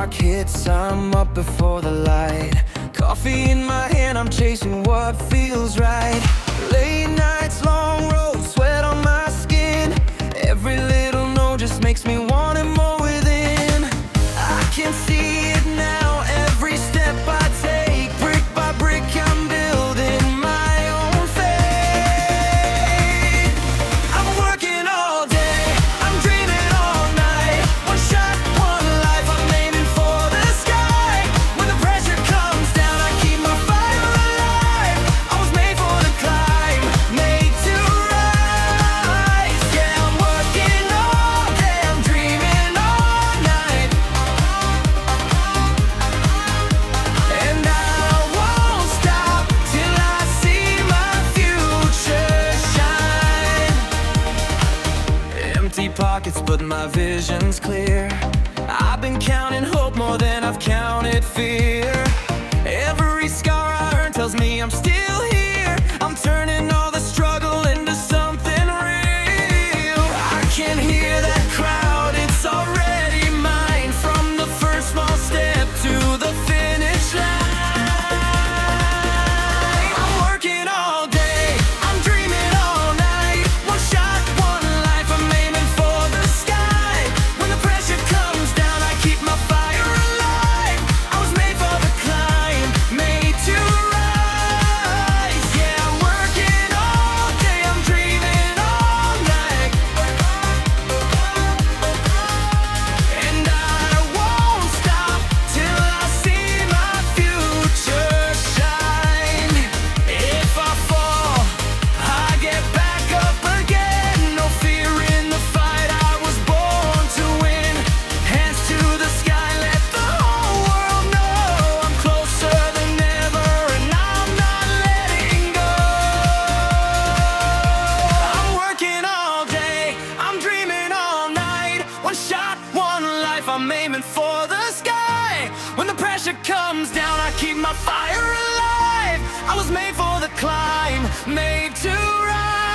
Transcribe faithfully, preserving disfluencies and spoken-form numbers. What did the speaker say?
dark hits, I'm up before the light. Coffee in my hand, I'm chasing what feels right. Late nights, long roads, sweat on my skin. Every little note just makes me want it more within. I can see it now, every step I take. Brick by brick, I'm building my own fate. I'm working all day, I'm dreaming all night. One shot, one life, I'm aiming for the sky. When the pressure comes down, I keep my fire alive. I was made for the climb, made to rise. Yeah, I'm working all day, I'm dreaming all night. And I won't stop till I see my future shine. Empty pockets, but my vision's clear. I've been counting hope more than I've counted fear. Every scar I earn tells me I'm still here. I'm turning all the struggle into something real. I can hear that crowd, it's already mine. From the first small step to the finish line. I'm working all day, I'm dreaming all night. One shot, one life, I'm aiming for the sky. When the pressure comes down, I keep my fire alive. I was made for the climb, made to rise. Yeah, I'm working all day, I'm dreaming all night. And I won't stop till I see my future shine. If I fall, I get back up again. No fear in the fight, I was born to win. Hands to the sky, let the whole world know I'm closer than ever and I'm not letting go. I'm working all day, I'm dreaming all night. One shot, one life, I'm aiming for the sky. When the pressure comes down, I keep my fire alive. I was made for the climb, made to rise.